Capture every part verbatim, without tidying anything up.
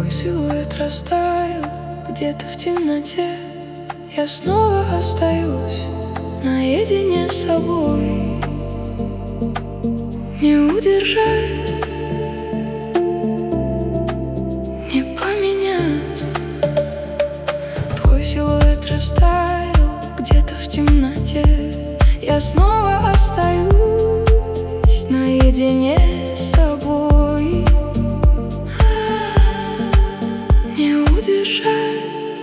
Твой силуэт растаял где-то в темноте. Я снова остаюсь наедине с собой. Не удержать, не поменять. Твой силуэт растаял где-то в темноте. Я снова остаюсь наедине с собой. Не удержать.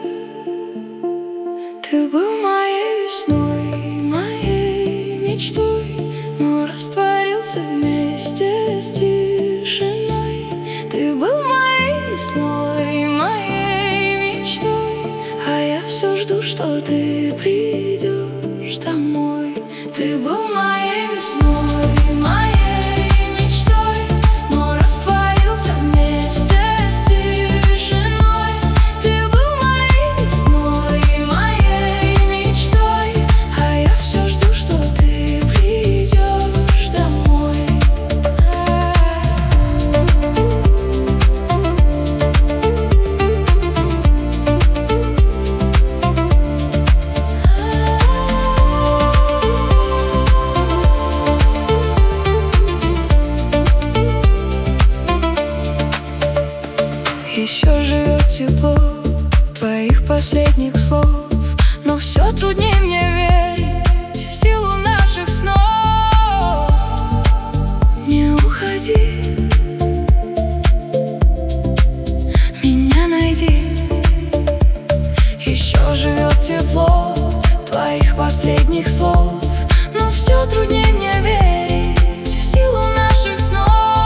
Ты был моей весной, моей мечтой, но растворился вместе с тишиной. Ты был моей весной, моей мечтой, а я все жду, что ты придешь домой. Ты был моей весной, моей мечтой, но растворился вместе с тишиной. Ты был моей весной, моей мечтой, а я все жду, что ты придешь домой. Еще живет тепло твоих последних слов, но все труднее мне верить в силу наших снов. Не уходи, меня найди. Еще живет тепло твоих последних слов, но все труднее мне верить в силу наших снов.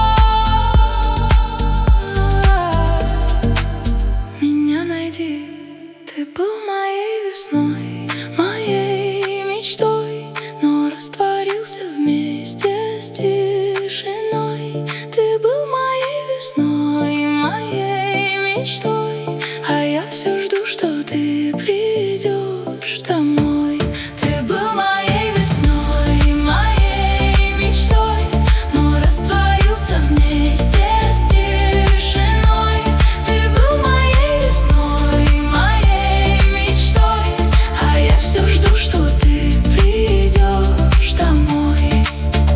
Ты был моей весной, моей мечтой, но растворился вместе с тишиной. Ты был моей весной, моей мечтой, а я все жду, что ты придешь домой. Ты был моей весной, моей мечтой, но растворился вместе с тишиной. Ты был моей весной, моей мечтой, а я все жду, что ты придешь домой.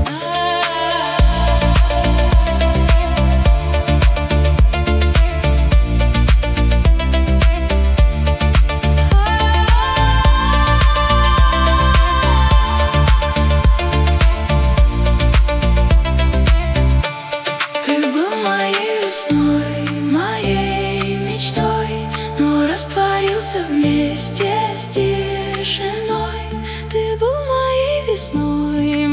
Ты был моей весной, моей мечтой, но растворился вместе с тишиной. Ты был моей весной,